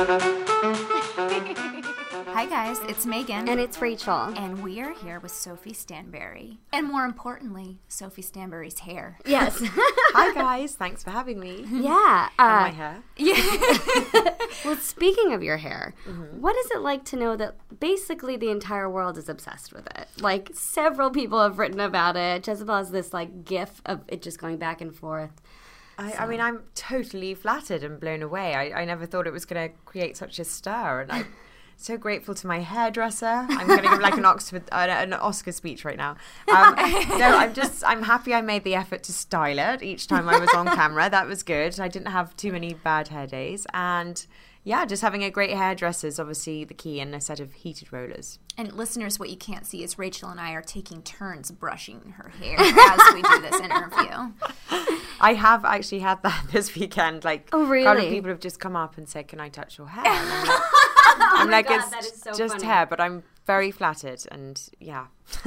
Hi guys, it's Megan. And it's Rachel. And we are here with Sophie Stanbury. And more importantly, Sophie Stanbury's hair. Yes. Hi guys, thanks for having me. Yeah. And my hair. Yeah. Well, speaking of your hair, what is it like to know that basically the entire world is obsessed with it? Like, several people have written about it. Jezebel has this, like, gif of it just going back and forth. I mean, I'm totally flattered and blown away. I never thought it was going to create such a stir, and I'm so grateful to my hairdresser. I'm going to give like an Oscar speech right now. No, I'm happy I made the effort to style it each time I was on camera. That was good. I didn't have too many bad hair days, and yeah, just having a great hairdresser is obviously the key, and a set of heated rollers. And listeners, what you can't see is Rachel and I are taking turns brushing her hair as we do this interview. I have actually had that this weekend. Like, oh, really? A couple of people have just come up and said, "Can I touch your hair?" And I'm like, God, it's that is so just funny. hair, but I'm very flattered, and yeah.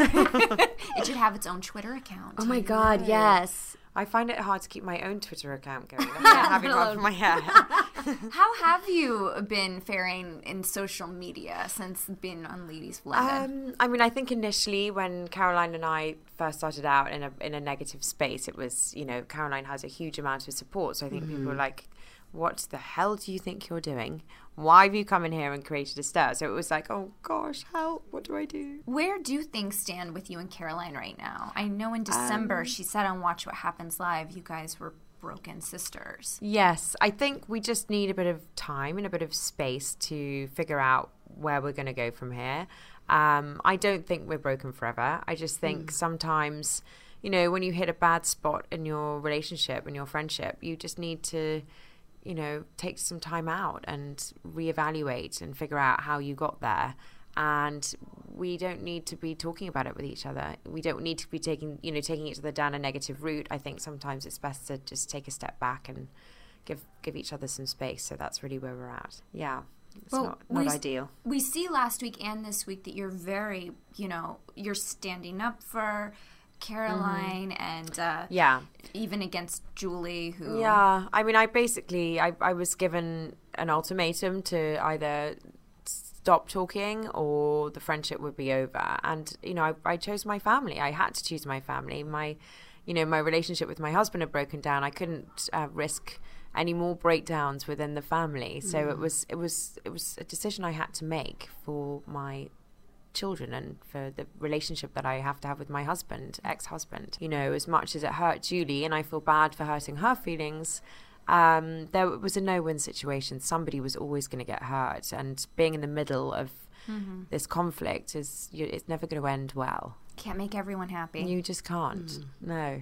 It should have its own Twitter account. Oh my God, yes. I find it hard to keep my own Twitter account going. Having one for my hair. How have you been faring in social media since being on Ladies of London? I mean, I think initially when Caroline and I first started out in a negative space, it was, you know, Caroline has a huge amount of support. So I think people were like, what the hell do you think you're doing? Why have you come in here and created a stir? So it was like, oh gosh, help, what do I do? Where do things stand with you and Caroline right now? I know in December she said on Watch What Happens Live, you guys were broken sisters. Yes, I think we just need a bit of time and a bit of space to figure out where we're going to go from here. I don't think we're broken forever. I just think sometimes, you know, when you hit a bad spot in your relationship and your friendship, you just need to, you know, take some time out and reevaluate and figure out how you got there. And we don't need to be talking about it with each other. We don't need to be taking each other down a negative route. I think sometimes it's best to just take a step back and give each other some space. So that's really where we're at. Yeah. It's not ideal. We see last week and this week that you're very, you know, you're standing up for Caroline and even against Julie, who... Yeah, I mean, I was given an ultimatum to either stop talking or the friendship would be over. And, you know, I chose my family. I had to choose my family. My relationship with my husband had broken down. I couldn't risk any more breakdowns within the family. So it was a decision I had to make for my children and for the relationship that I have to have with my husband, ex-husband. You know, as much as it hurt Julie, and I feel bad for hurting her feelings, there was a no-win situation. Somebody was always going to get hurt, and being in the middle of this conflict it's never going to end well. Can't make everyone happy. You just can't. No.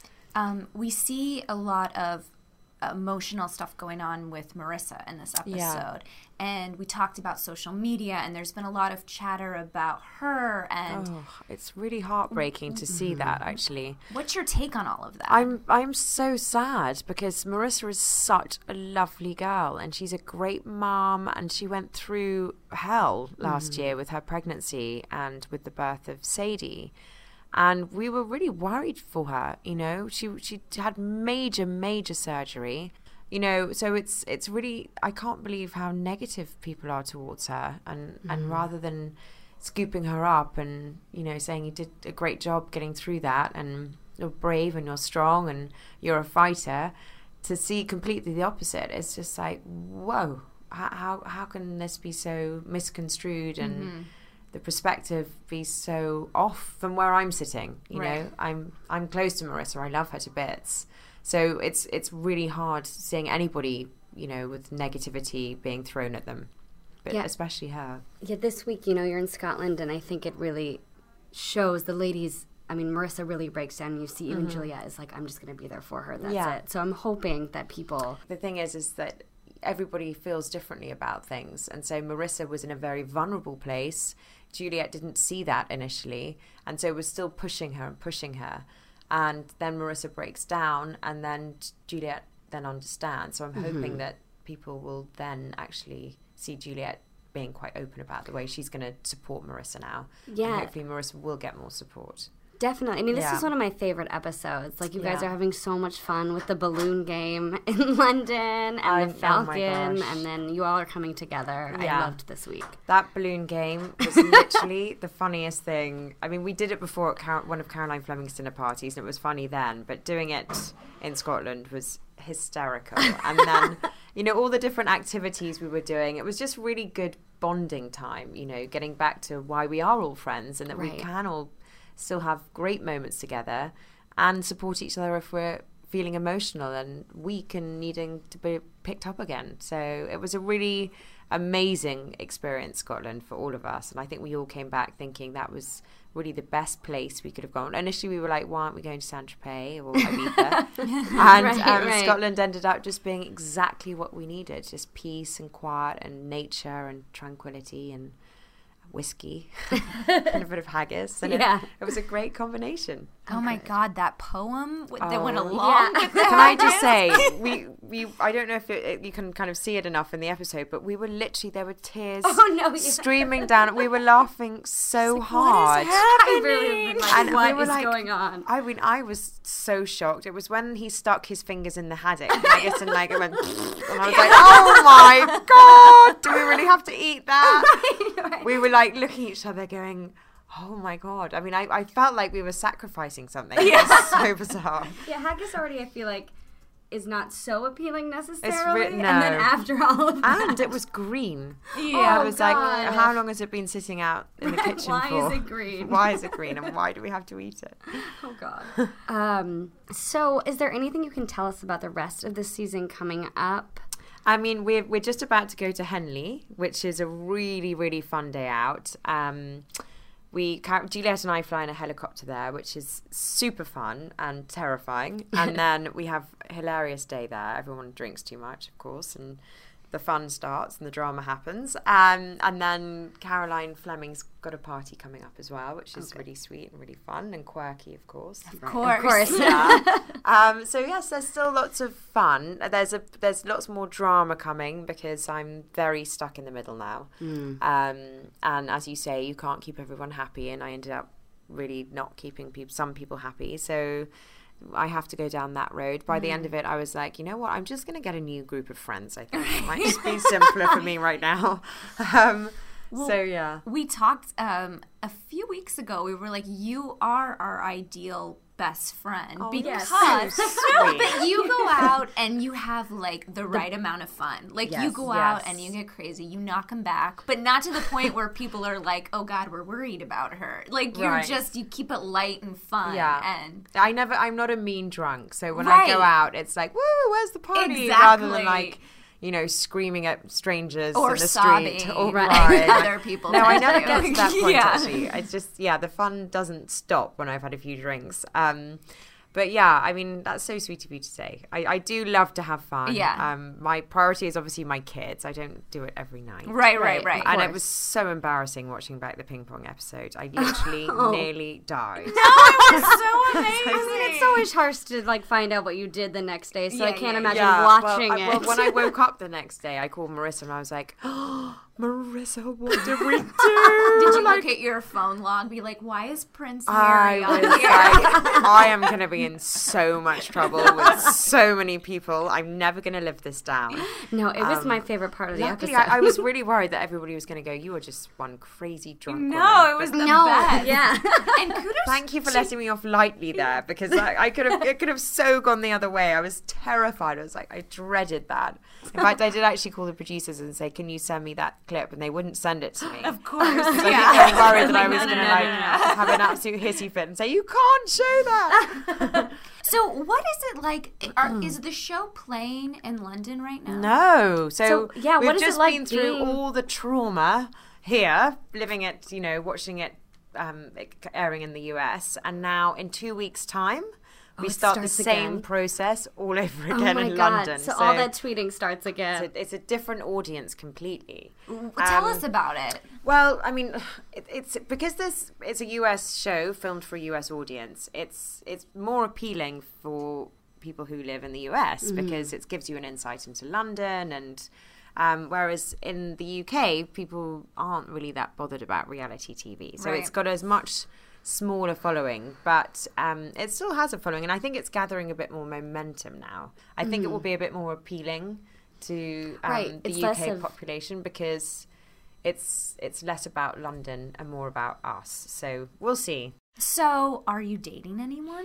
We see a lot of emotional stuff going on with Marissa in this episode, and we talked about social media, and there's been a lot of chatter about her, and it's really heartbreaking to see that, actually. What's your take on all of that? I'm so sad because Marissa is such a lovely girl, and she's a great mom, and she went through hell last year with her pregnancy and with the birth of Sadie. And we were really worried for her, you know. She had major surgery, you know. So it's really, I can't believe how negative people are towards her. And rather than scooping her up and, you know, saying you did a great job getting through that and you're brave and you're strong and you're a fighter, to see completely the opposite, it's just like, whoa, how can this be so misconstrued and the perspective be so off from where I'm sitting? You know, I'm close to Marissa. I love her to bits. So it's really hard seeing anybody, you know, with negativity being thrown at them, but especially her. Yeah, this week, you know, you're in Scotland, and I think it really shows the ladies. I mean, Marissa really breaks down, and you see even Juliet is like, I'm just going to be there for her. That's it. So I'm hoping that people... The thing is that everybody feels differently about things. And so Marissa was in a very vulnerable place. Juliet didn't see that initially, and so was still pushing her. And then Marissa breaks down, and then Juliet then understands. So I'm hoping that people will then actually see Juliet being quite open about the way she's going to support Marissa now. Yeah. And hopefully Marissa will get more support. Definitely. I mean, this is one of my favorite episodes. Like, you guys are having so much fun with the balloon game in London and the Falcon, and then you all are coming together. I loved this week. That balloon game was literally the funniest thing. I mean, we did it before at one of Caroline Fleming's dinner parties, and it was funny then, but doing it in Scotland was hysterical. And then, you know, all the different activities we were doing, it was just really good bonding time, you know, getting back to why we are all friends and that we can all still have great moments together and support each other if we're feeling emotional and weak and needing to be picked up again. So it was a really amazing experience, Scotland, for all of us. And I think we all came back thinking that was really the best place we could have gone. Initially, we were like, why aren't we going to Saint-Tropez or Ibiza? And Scotland ended up just being exactly what we needed, just peace and quiet and nature and tranquility and whiskey and a bit of haggis, and it was a great combination. Oh my God, that poem that went along with the Can I just say, we I don't know if you can kind of see it enough in the episode, but we were literally, there were tears streaming down. We were laughing so hard. What is happening? And what we were is going on? I mean, I was so shocked. It was when he stuck his fingers in the haddock, haggis, and like it went, and I was like, oh my God, do we really have to eat that? We were like looking at each other going, oh my God. I mean, I felt like we were sacrificing something. It was so bizarre. Yeah, haggis already, I feel like, is not so appealing necessarily. No. And then after all of that. And it was green. Yeah. I was like, how long has it been sitting out in the kitchen why for? Why is it green? Why is it green and why do we have to eat it? Oh, God. So is there anything you can tell us about the rest of the season coming up? I mean, we're just about to go to Henley, which is a really, really fun day out. Juliet and I fly in a helicopter there, which is super fun and terrifying. And then we have a hilarious day there. Everyone drinks too much, of course, and the fun starts and the drama happens. And then Caroline Fleming's got a party coming up as well, which is really sweet and really fun and quirky, of course. Of course. Yeah. So yes, there's still lots of fun. There's lots more drama coming because I'm very stuck in the middle now. And as you say, you can't keep everyone happy, and I ended up really not keeping some people happy. So I have to go down that road. By the end of it, I was like, you know what? I'm just going to get a new group of friends, I think. It might just be simpler for me right now. We talked a few weeks ago. We were like, you are our ideal best friend because but you go out and you have like the right amount of fun. Like you go out and you get crazy, you knock them back, but not to the point where people are like, oh God, we're worried about her. Like you keep it light and fun. Yeah. And I'm not a mean drunk, so when I go out, it's like, woo, where's the party? Rather than like, you know, screaming at strangers or in the sobbing street or other people. No, I never get to that point actually. It's just the fun doesn't stop when I've had a few drinks. But yeah, I mean, that's so sweet of you to say. I do love to have fun. Yeah. My priority is obviously my kids. I don't do it every night. Right. And it was so embarrassing watching back the ping pong episode. I literally nearly died. No, it was so amazing. I mean, it's always harsh to like find out what you did the next day, so I can't imagine watching it. Well, when I woke up the next day, I called Marissa and I was like, oh, Marissa, what did we do? Did you look at your phone log, be like, why is Prince I Harry on was here? like, I am going to be in so much trouble with so many people. I'm never going to live this down. No, it was my favorite part of the Luckily, episode. I was really worried that everybody was going to go, you are just one crazy drunk woman. No, it was the best. Yeah. And kudos. Thank you for letting me off lightly there, because it could have so gone the other way. I was terrified. I was like, I dreaded that. In fact, I did actually call the producers and say, can you send me that clip? And they wouldn't send it to me. Of course. I think they were worried that I was going to have an absolute hissy fit and say, you can't show that. So what is it like? Is the show playing in London right now? No. So what we've is just it like been through all the trauma here, living it, watching it airing in the US. And now in 2 weeks' time, we start the same process all over again in London. So all that tweeting starts again. It's a different audience completely. Tell us about it. Well, I mean, it's because it's a US show filmed for a US audience. It's more appealing for people who live in the US because it gives you an insight into London, and whereas in the UK, people aren't really that bothered about reality TV. So it's got as much smaller following, but it still has a following, and I think it's gathering a bit more momentum now. I think it will be a bit more appealing to the It's UK population, because it's less about London and more about us. So we'll see. So, are you dating anyone?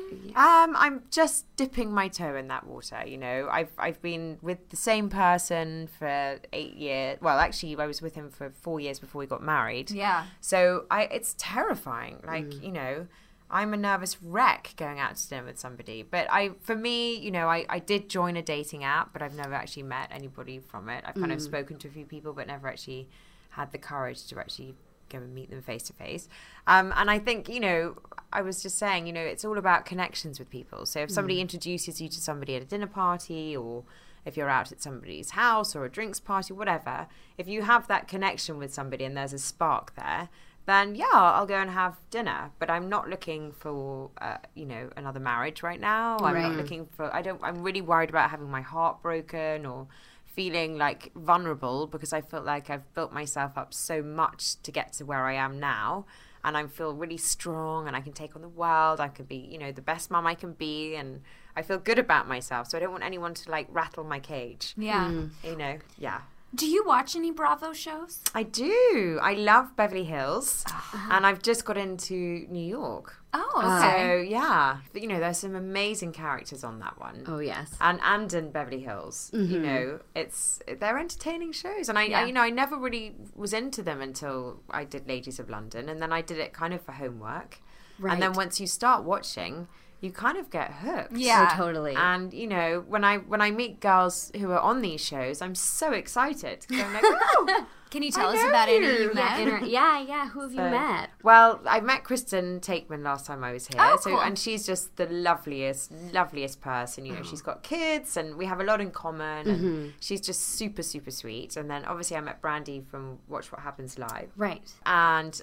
I'm just dipping my toe in that water. You know, I've been with the same person for 8 years. Well, actually, I was with him for 4 years before we got married. Yeah. So it's terrifying. Like, you know, I'm a nervous wreck going out to dinner with somebody. But for me, you know, I did join a dating app, but I've never actually met anybody from it. I've kind of spoken to a few people, but never actually had the courage to actually go and meet them face to face. And I think, you know, I was just saying, you know, it's all about connections with people. So if somebody introduces you to somebody at a dinner party, or if you're out at somebody's house or a drinks party, whatever, if you have that connection with somebody and there's a spark there, then yeah, I'll go and have dinner. But I'm not looking for, you know, another marriage right now. I'm not looking for, I'm really worried about having my heart broken or feeling like vulnerable, because I feel like I've built myself up so much to get to where I am now, and I feel really strong and I can take on the world. I can be, you know, the best mum I can be, and I feel good about myself. So I don't want anyone to like rattle my cage. Yeah. You know, yeah. Do you watch any Bravo shows? I do. I love Beverly Hills, and I've just got into New York. Oh, okay. So yeah, but, you know, there's some amazing characters on that one. Oh yes, and in Beverly Hills, you know, they're entertaining shows, and I you know, I never really was into them until I did Ladies of London, and then I did it kind of for homework, and then once you start watching, you kind of get hooked. Yeah. Oh, totally. And you know, when I meet girls who are on these shows, I'm so excited. I'm like, oh, can you tell us about any you met? Yeah. Who have you met? Well, I met Kristen Takeman last time I was here. Oh, so cool. And she's just the loveliest person. You know, she's got kids and we have a lot in common, and she's just super, super sweet. And then obviously I met Brandy from Watch What Happens Live. Right. And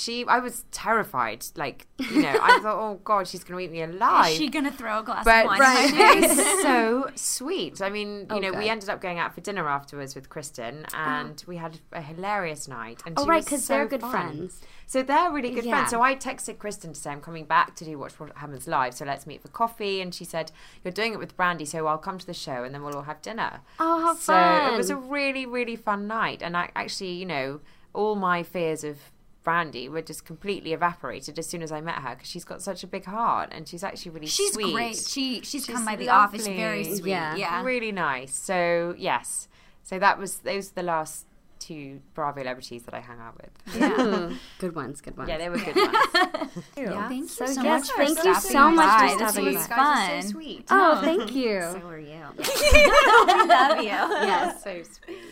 I was terrified. Like, you know, I thought, oh God, she's going to eat me alive. Is she going to throw a glass But of wine? she's so sweet. I mean, you know, good. we ended up going out for dinner afterwards with Kristen, and we had a hilarious night. And Oh, she right, was because so they're good fun. friends. So they're really good Yeah. friends. So I texted Kristen to say, I'm coming back to do Watch What Happens Live, so let's meet for coffee. And she said, you're doing it with Brandy, so I'll come to the show and then we'll all have dinner. Oh, how So fun! it was a really, really fun night. And I actually, you know, all my fears of Brandy were just completely evaporated as soon as I met her, because she's got such a big heart and she's actually really She's sweet. great. She's come by the lovely. office very sweet. Yeah. Really nice. So yes. So those were the last 2 Bravo celebrities that I hung out with. Yeah. Good ones. Yeah, they were good ones. Thank you So, so yes, much for thank you stopping so much by. for This stopping was by. You guys are fun. so sweet. Oh, thank you. So are you. We love you. Yes. So sweet.